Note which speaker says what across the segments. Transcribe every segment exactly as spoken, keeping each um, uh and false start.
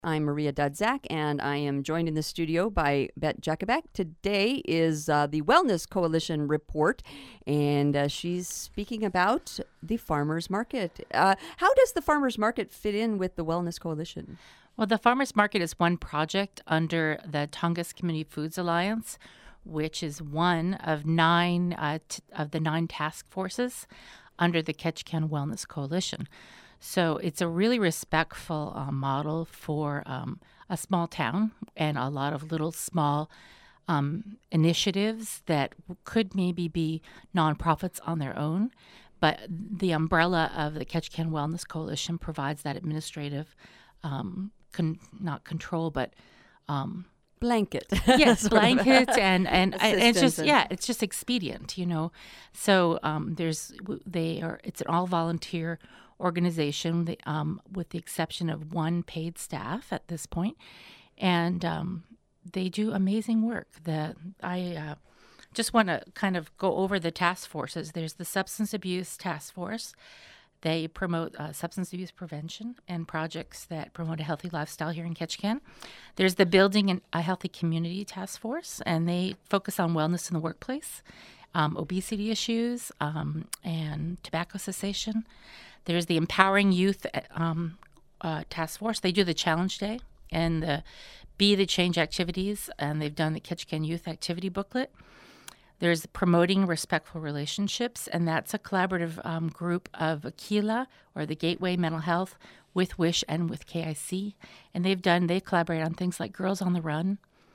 Speaker 1: I'm Maria Dudzak, and I am joined in the studio by Bet Jakubek. Today is uh, the Wellness Coalition report, and uh, she's speaking about the farmers market. Uh, how does the farmers market fit in with the Wellness Coalition?
Speaker 2: Well, the farmers market is one project under the Tongass Community Foods Alliance, which is one of nine uh, t- of the nine task forces under the Ketchikan Wellness Coalition. So it's a really respectful uh, model for um, a small town and a lot of little small um, initiatives that could maybe be nonprofits on their own. But the umbrella of the Ketchikan Wellness Coalition provides that administrative, um, con- not control, but um,
Speaker 1: blanket.
Speaker 2: Yes, blanket, and and, and it's just
Speaker 1: and...
Speaker 2: yeah, it's just expedient, you know. So um, there's they are it's an all volunteer organization, the, um, with the exception of one paid staff at this point, and um, they do amazing work. The I uh, just want to kind of go over the task forces. There's the Substance Abuse Task Force. They promote uh, substance abuse prevention and projects that promote a healthy lifestyle here in Ketchikan. There's the Building an, a Healthy Community Task Force, and they focus on wellness in the workplace, um, obesity issues, um, and tobacco cessation. There's the Empowering Youth um, uh, Task Force. They do the Challenge Day and the Be the Change activities, and they've done the Ketchikan Youth Activity Booklet. There's Promoting Respectful Relationships, and that's a collaborative um, group of Aquila, or the Gateway Mental Health, with WISH and with K I C. And they've done, they collaborate on things like Girls on the Run,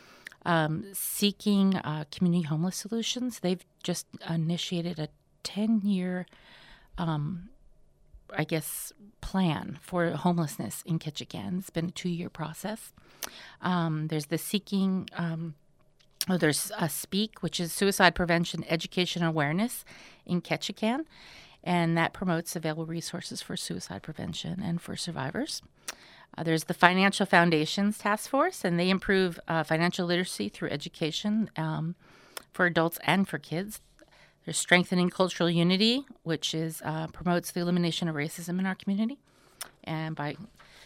Speaker 2: um, Seeking uh, Community Homeless Solutions. They've just initiated a ten-year um I guess, plan for homelessness in Ketchikan. It's been a two-year process. Um, there's the Seeking, um, oh, there's a SPEAK, which is Suicide Prevention Education and Awareness in Ketchikan, and that promotes available resources for suicide prevention and for survivors. Uh, there's the Financial Foundations Task Force, and they improve uh, financial literacy through education um, for adults and for kids. There's Strengthening Cultural Unity, which is uh, promotes the elimination of racism in our community, and by,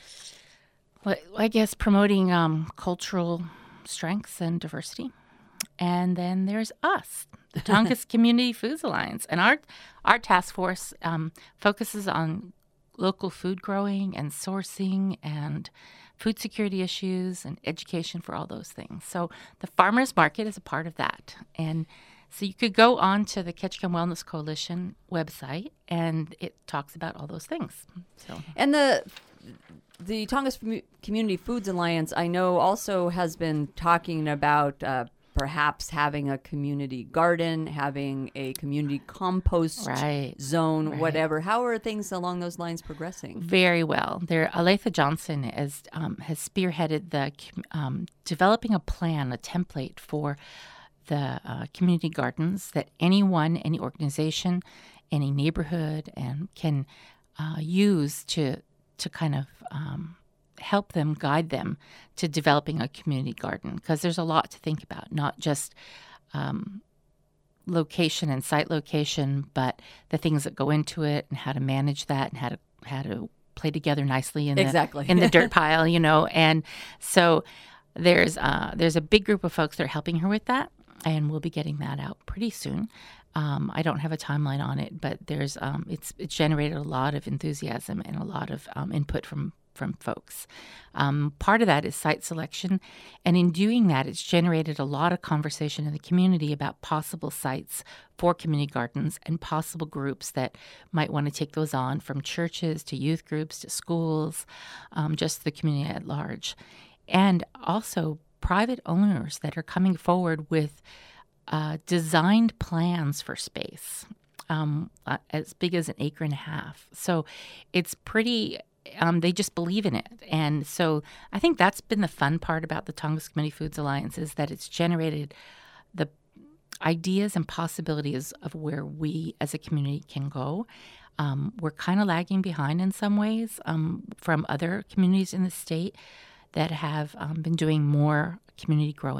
Speaker 2: well, I guess, promoting um, cultural strengths and diversity. And then there's us, the Tongass Community Foods Alliance, and our our task force um, focuses on local food growing and sourcing and food security issues and education for all those things. So the farmers market is a part of that, and so you could go on to the Ketchikan Wellness Coalition website, and it talks about all those things. So,
Speaker 1: and the the Tongass Community Foods Alliance, I know, also has been talking about uh, perhaps having a community garden, having a community compost
Speaker 2: right,
Speaker 1: zone,
Speaker 2: right.
Speaker 1: whatever. How are things along those lines progressing?
Speaker 2: Very well. There, Aletha Johnson is, um, has spearheaded the um, developing a plan, a template for the uh, community gardens that anyone, any organization, any neighborhood, and can uh, use to to kind of um, help them, guide them to developing a community garden. Because there's a lot to think about, not just um, location and site location, but the things that go into it and how to manage that and how to how to play together nicely in
Speaker 1: exactly.
Speaker 2: the in the dirt pile, you know. And so there's uh, there's a big group of folks that are helping her with that. And we'll be getting that out pretty soon. Um, I don't have a timeline on it, but there's um, it's it's generated a lot of enthusiasm and a lot of um, input from from folks. Um, part of that is site selection, and in doing that, it's generated a lot of conversation in the community about possible sites for community gardens and possible groups that might want to take those on, from churches to youth groups to schools, um, just the community at large, and also private owners that are coming forward with uh, designed plans for space um, uh, as big as an acre and a half. So it's pretty, um, they just believe in it. And so I think that's been the fun part about the Tongass Community Foods Alliance, is that it's generated the ideas and possibilities of where we as a community can go. Um, we're kind of lagging behind in some ways um, from other communities in the state that have um, been doing more community growing.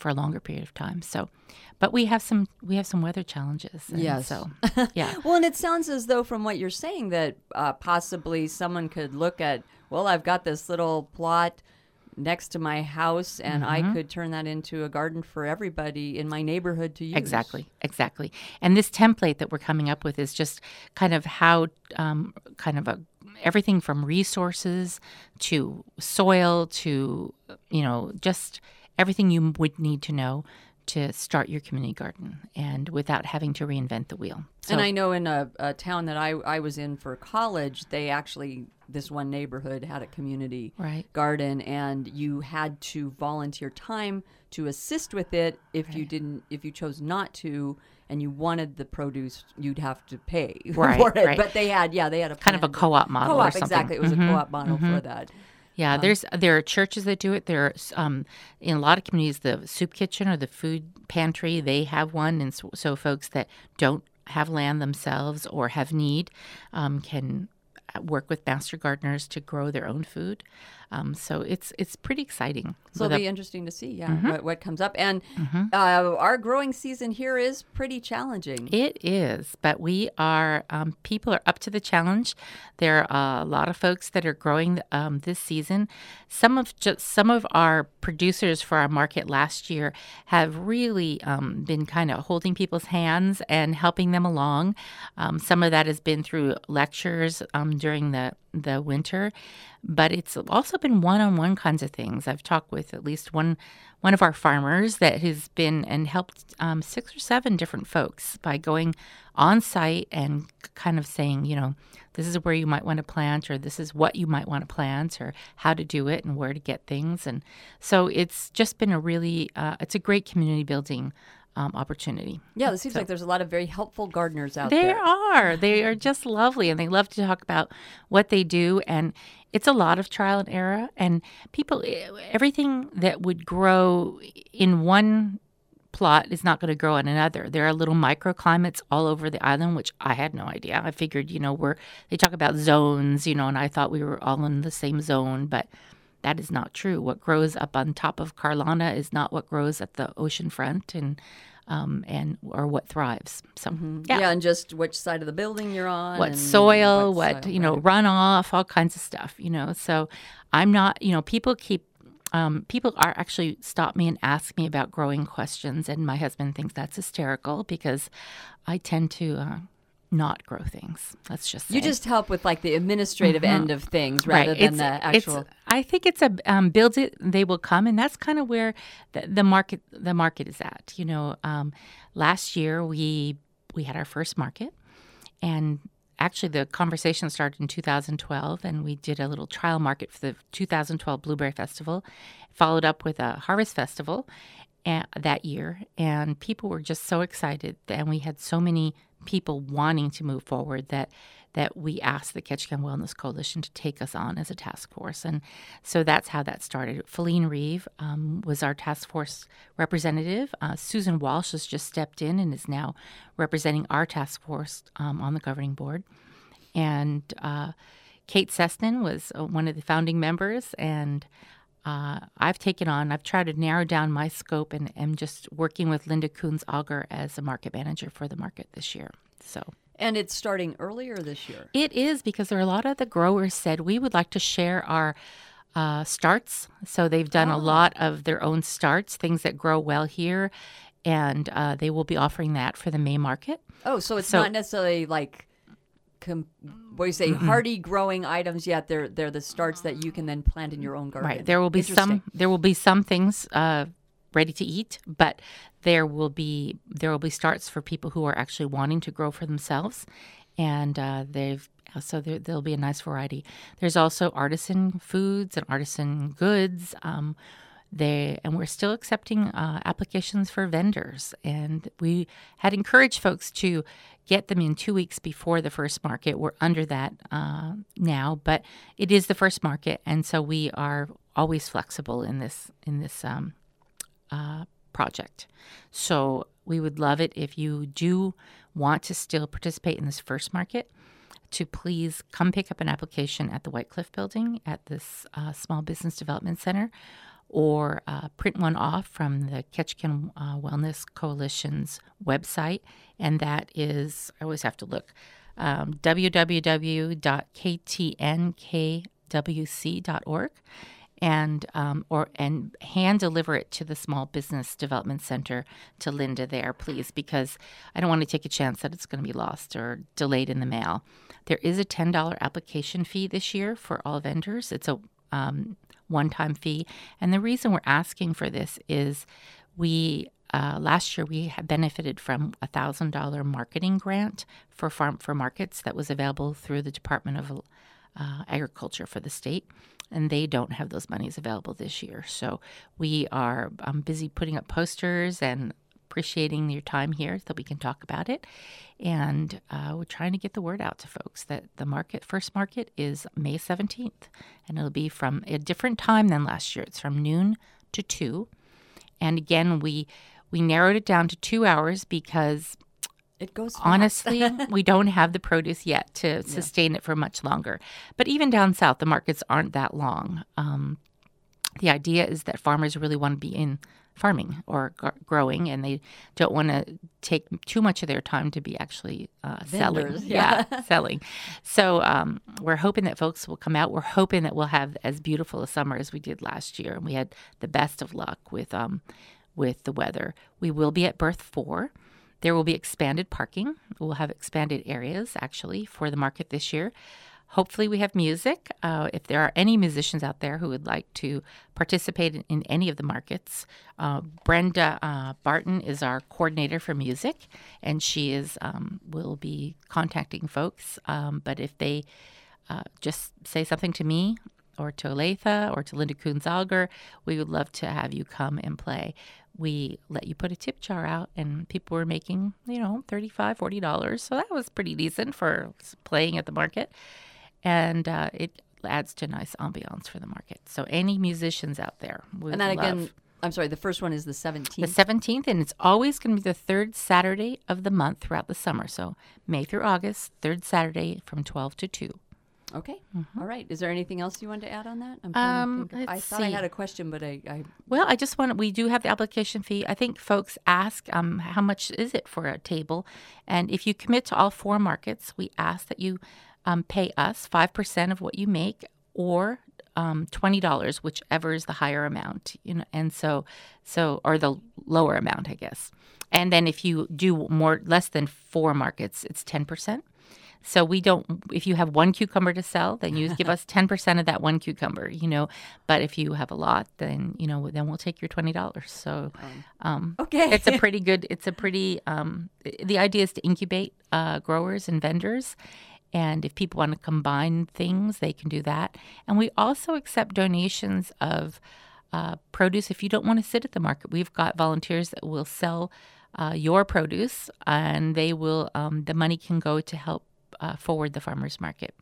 Speaker 2: for a longer period of time. So, but we have some we have some weather challenges. And
Speaker 1: Yes.
Speaker 2: So, yeah.
Speaker 1: Well, and it sounds as though from what you're saying that uh, possibly someone could look at, well, I've got this little plot next to my house, and I could turn that into a garden for everybody in my neighborhood to use.
Speaker 2: Exactly, exactly. And this template that we're coming up with is just kind of how, um, kind of a everything from resources to soil to, you know, just everything you would need to know to start your community garden, and without having to reinvent the wheel. So,
Speaker 1: And I know in a, a town that I, I was in for college, they actually, this one neighborhood had a community
Speaker 2: Right.
Speaker 1: garden, and you had to volunteer time to assist with it. If you
Speaker 2: Right.
Speaker 1: didn't, if you chose not to, and you wanted the produce, you'd have to pay
Speaker 2: Right,
Speaker 1: for it.
Speaker 2: right.
Speaker 1: But they had, yeah, they had a
Speaker 2: kind of a
Speaker 1: plan to-
Speaker 2: co-op model or
Speaker 1: Co-op,
Speaker 2: something.
Speaker 1: exactly. It was
Speaker 2: Mhm,
Speaker 1: a co-op model for that.
Speaker 2: Yeah, there's there are churches that do it. There's um, in a lot of communities, the soup kitchen or the food pantry, they have one, and so, so folks that don't have land themselves or have need um, can work with master gardeners to grow their own food. Um, so it's it's pretty exciting.
Speaker 1: So
Speaker 2: With
Speaker 1: it'll
Speaker 2: a-
Speaker 1: be interesting to see, yeah, what, what comes up. And uh, our growing season here is pretty challenging.
Speaker 2: It is, but we are, um, people are up to the challenge. There are a lot of folks that are growing um, this season. Some of just some of our producers for our market last year have really um, been kind of holding people's hands and helping them along. Um, some of that has been through lectures um, during the the winter, but it's also been one-on-one kinds of things. I've talked with at least one one of our farmers that has been and helped um, six or seven different folks by going on site and kind of saying, you know, this is where you might want to plant, or this is what you might want to plant, or how to do it and where to get things. And so it's just been a really, uh, it's a great community building um, opportunity.
Speaker 1: Yeah, it seems like there's a lot of very helpful gardeners out
Speaker 2: There
Speaker 1: there.
Speaker 2: are. They are just lovely, and they love to talk about what they do. And it's a lot of trial and error. And people, everything that would grow in one plot is not going to grow in another. There are little microclimates all over the island, which I had no idea. I figured, you know, we're they talk about zones, you know, and I thought we were all in the same zone, but that is not true. What grows up on top of Carolina is not what grows at the ocean front, and um, and or what thrives. So
Speaker 1: Yeah.
Speaker 2: yeah,
Speaker 1: and just which side of the building you're on.
Speaker 2: what
Speaker 1: and
Speaker 2: soil,
Speaker 1: what
Speaker 2: what
Speaker 1: soil,
Speaker 2: you know,
Speaker 1: right.
Speaker 2: runoff, all kinds of stuff. You know, so I'm not. You know, people keep. Um, people are actually stop me and ask me about growing questions, and my husband thinks that's hysterical because I tend to uh, not grow things. Let's just say.
Speaker 1: You just help with like the administrative end of things rather than
Speaker 2: It's-
Speaker 1: the actual.
Speaker 2: It's, I think it's a um, build it, they will come, and that's kind of where the, the market the market is at. You know, um, last year we we had our first market, and actually the conversation started in two thousand twelve, and we did a little trial market for the two thousand twelve Blueberry Festival, followed up with a Harvest Festival uh, that year, and people were just so excited, and we had so many people wanting to move forward that that we asked the Ketchikan Wellness Coalition to take us on as a task force. And so that's how that started. Feline Reeve um, was our task force representative. Uh, Susan Walsh has just stepped in and is now representing our task force um, on the governing board. And uh, Kate Seston was uh, one of the founding members, and uh, I've taken on, I've tried to narrow down my scope, and am just working with Linda Coons-Auger as a market manager for the market this year. So
Speaker 1: And it's starting earlier this year.
Speaker 2: it is, because there are a lot of the growers said we would like to share our uh, starts. So they've done a lot of their own starts, things that grow well here, and uh, they will be offering that for the May market.
Speaker 1: Oh, so it's
Speaker 2: So-
Speaker 1: not necessarily like, com- what do you say, hardy growing items yet. They're they're the starts that you can then plant in your own garden.
Speaker 2: Right. There will be some.
Speaker 1: Interesting.
Speaker 2: There will be some things uh, ready to eat, but there will be there will be starts for people who are actually wanting to grow for themselves, and uh, they've so there, there'll be a nice variety. There's also artisan foods and artisan goods. Um, they and we're still accepting uh, applications for vendors, and we had encouraged folks to get them in two weeks before the first market. We're under that uh, now, but it is the first market, and so we are always flexible in this in this um, uh, project. So we would love it if you do want to still participate in this first market, to please come pick up an application at the White Cliff Building at this uh, Small Business Development Center, or uh, print one off from the Ketchikan uh, Wellness Coalition's website, and that is, I always have to look, um, w w w dot k t n k w c dot org, and um, or and hand deliver it to the Small Business Development Center, to Linda there, please, because I don't want to take a chance that it's going to be lost or delayed in the mail. There is a ten dollars application fee this year for all vendors. It's a um, one-time fee. And the reason we're asking for this is we, uh, last year we had benefited from a one thousand dollars marketing grant for farm for markets that was available through the Department of uh, Agriculture for the state. And they don't have those monies available this year. So we are um, busy putting up posters and appreciating your time here so we can talk about it. And uh, we're trying to get the word out to folks that the market, first market is May seventeenth. And it'll be from a different time than last year. It's from noon to two. And again, we we narrowed it down to two hours because
Speaker 1: it goes fast.
Speaker 2: Honestly, we don't have the produce yet to sustain yeah. it for much longer. But even down south, the markets aren't that long. Um, the idea is that farmers really want to be in farming or g- growing, and they don't want to take too much of their time to be actually uh, selling.
Speaker 1: Yeah,
Speaker 2: yeah selling. So um, we're hoping that folks will come out. We're hoping that we'll have as beautiful a summer as we did last year, and we had the best of luck with um, with the weather. We will be at Berth four. There will be expanded parking. We'll have expanded areas, actually, for the market this year. Hopefully we have music. Uh, if there are any musicians out there who would like to participate in, in any of the markets, uh, Brenda uh, Barton is our coordinator for music, and she is um, will be contacting folks. Um, but if they uh, just say something to me or to Olathe or to Linda Coons-Alger, we would love to have you come and play. We let you put a tip jar out, and people were making, you know, thirty-five dollars, forty dollars. So that was pretty decent for playing at the market. And uh, it adds to a nice ambiance for the market. So any musicians out there, we
Speaker 1: And then
Speaker 2: love.
Speaker 1: again, I'm sorry, the first one is the seventeenth.
Speaker 2: The seventeenth, and it's always going to be the third Saturday of the month throughout the summer. So May through August, third Saturday from twelve to two.
Speaker 1: Okay. Mm-hmm. All right. Is there anything else you wanted to add on that? I'm
Speaker 2: um,
Speaker 1: to think of, I thought
Speaker 2: see.
Speaker 1: I had a question, but I, I...
Speaker 2: Well, I just want, we do have the application fee. I think folks ask, um, how much is it for a table? And if you commit to all four markets, we ask that you um, pay us five percent of what you make, or um, twenty dollars, whichever is the higher amount, you know, and so, so, or the lower amount, I guess. And then if you do more, less than four markets, it's ten percent. So we don't, if you have one cucumber to sell, then you give us ten percent of that one cucumber, you know. But if you have a lot, then, you know, then we'll take your twenty dollars. So um,
Speaker 1: okay.
Speaker 2: it's a pretty good, it's a pretty, um, the idea is to incubate uh, growers and vendors. And if people want to combine things, they can do that. And we also accept donations of uh, produce. If you don't want to sit at the market, we've got volunteers that will sell uh, your produce, and they will, um, the money can go to help Uh, forward the farmers market.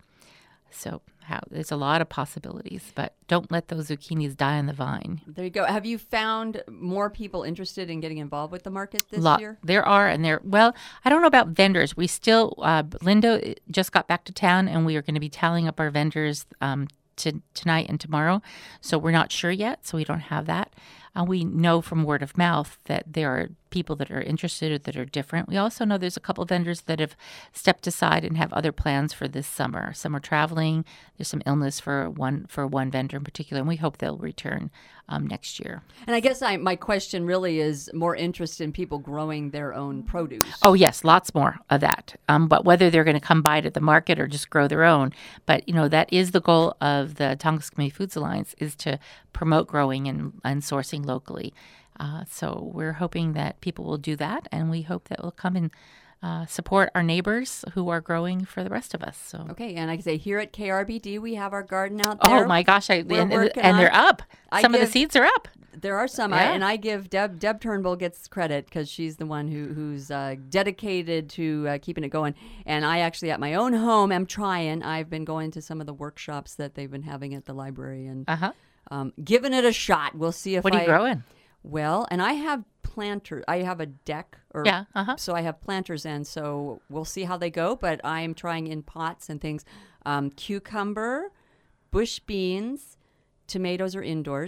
Speaker 2: So how, there's a lot of possibilities, but don't let those zucchinis die on the vine.
Speaker 1: There you go. Have you found more people interested in getting involved with the market this
Speaker 2: lot,
Speaker 1: year?
Speaker 2: There are, and there, well, I don't know about vendors. We still, uh, Linda just got back to town, and we are going to be tallying up our vendors um, to, tonight and tomorrow. So we're not sure yet, so we don't have that. Uh, we know from word of mouth that there are people that are interested or that are different. We also know there's a couple of vendors that have stepped aside and have other plans for this summer. Some are traveling. There's some illness for one for one vendor in particular, and we hope they'll return um, next year.
Speaker 1: And I guess I, my question really is more interest in people growing their own produce.
Speaker 2: Oh, yes, lots more of that. Um, but whether they're going to come buy it at the market or just grow their own. But, you know, that is the goal of the Tongass Community Foods Alliance, is to promote growing and, and sourcing locally. Uh, so we're hoping that people will do that, and we hope that will come and uh, support our neighbors who are growing for the rest of us. So
Speaker 1: okay, and like I say, here at K R B D, we have our garden out there.
Speaker 2: Oh my gosh, I,
Speaker 1: We're
Speaker 2: and,
Speaker 1: working
Speaker 2: and they're
Speaker 1: on-
Speaker 2: up.
Speaker 1: I
Speaker 2: Some of
Speaker 1: give-
Speaker 2: the seeds are up.
Speaker 1: There are some,
Speaker 2: Yeah.
Speaker 1: I, and I give Deb Deb Turnbull gets credit because she's the one who who's uh, dedicated to uh, keeping it going. And I actually, at my own home, am trying. I've been going to some of the workshops that they've been having at the library and
Speaker 2: Uh huh.
Speaker 1: um, giving it a shot. We'll see if
Speaker 2: What are
Speaker 1: I
Speaker 2: you growing?
Speaker 1: well. And I have planters. I have a deck, or
Speaker 2: Yeah. Uh huh.
Speaker 1: so I have planters in. So we'll see how they go. But I am trying in pots and things. Um, cucumber, bush beans, tomatoes are indoors.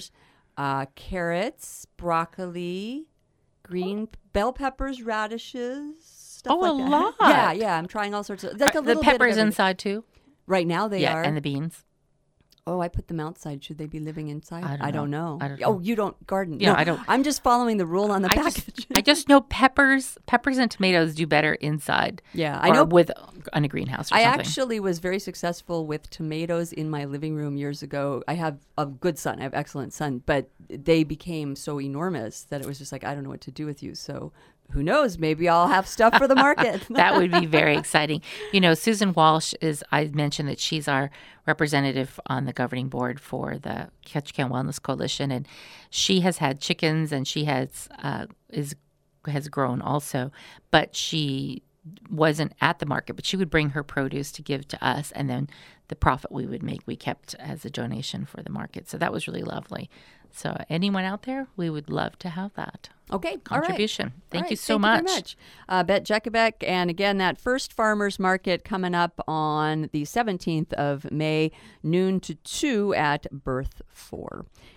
Speaker 1: uh, carrots, broccoli, green bell peppers, radishes, stuff
Speaker 2: Oh,
Speaker 1: like
Speaker 2: a
Speaker 1: that.
Speaker 2: lot.
Speaker 1: Yeah, yeah. I'm trying all sorts of like a
Speaker 2: Are
Speaker 1: little
Speaker 2: the
Speaker 1: bit of
Speaker 2: peppers
Speaker 1: everything.
Speaker 2: inside too?
Speaker 1: Right now they
Speaker 2: yeah,
Speaker 1: are.
Speaker 2: and the beans.
Speaker 1: Oh, I put them outside. Should they be living inside?
Speaker 2: I don't know.
Speaker 1: know.
Speaker 2: I don't
Speaker 1: Oh,
Speaker 2: know.
Speaker 1: you don't garden?
Speaker 2: Yeah,
Speaker 1: No,
Speaker 2: I don't-
Speaker 1: I'm just following the rule on the
Speaker 2: I
Speaker 1: package.
Speaker 2: just, I just know peppers, peppers and tomatoes do better inside.
Speaker 1: Yeah, I
Speaker 2: or
Speaker 1: know-
Speaker 2: with on a greenhouse or
Speaker 1: I
Speaker 2: something.
Speaker 1: actually was very successful with tomatoes in my living room years ago. I have a good son. I have excellent son, but they became so enormous that it was just like, I don't know what to do with you. So who knows? Maybe I'll have stuff for the market.
Speaker 2: That would be very exciting. You know, Susan Walsh is, I mentioned that she's our representative on the governing board for the Ketchikan Wellness Coalition. And she has had chickens and she has, uh, is, has grown also, but she wasn't at the market, but she would bring her produce to give to us. And then the profit we would make, we kept as a donation for the market. So that was really lovely. So anyone out there, we would love to have that.
Speaker 1: Okay,
Speaker 2: Contribution.
Speaker 1: All right.
Speaker 2: Thank
Speaker 1: All
Speaker 2: you
Speaker 1: right,
Speaker 2: so
Speaker 1: thank
Speaker 2: much.
Speaker 1: You very much. Uh, Bet Jekabek, and again, that first farmers market coming up on the seventeenth of May, noon to two at Berth four.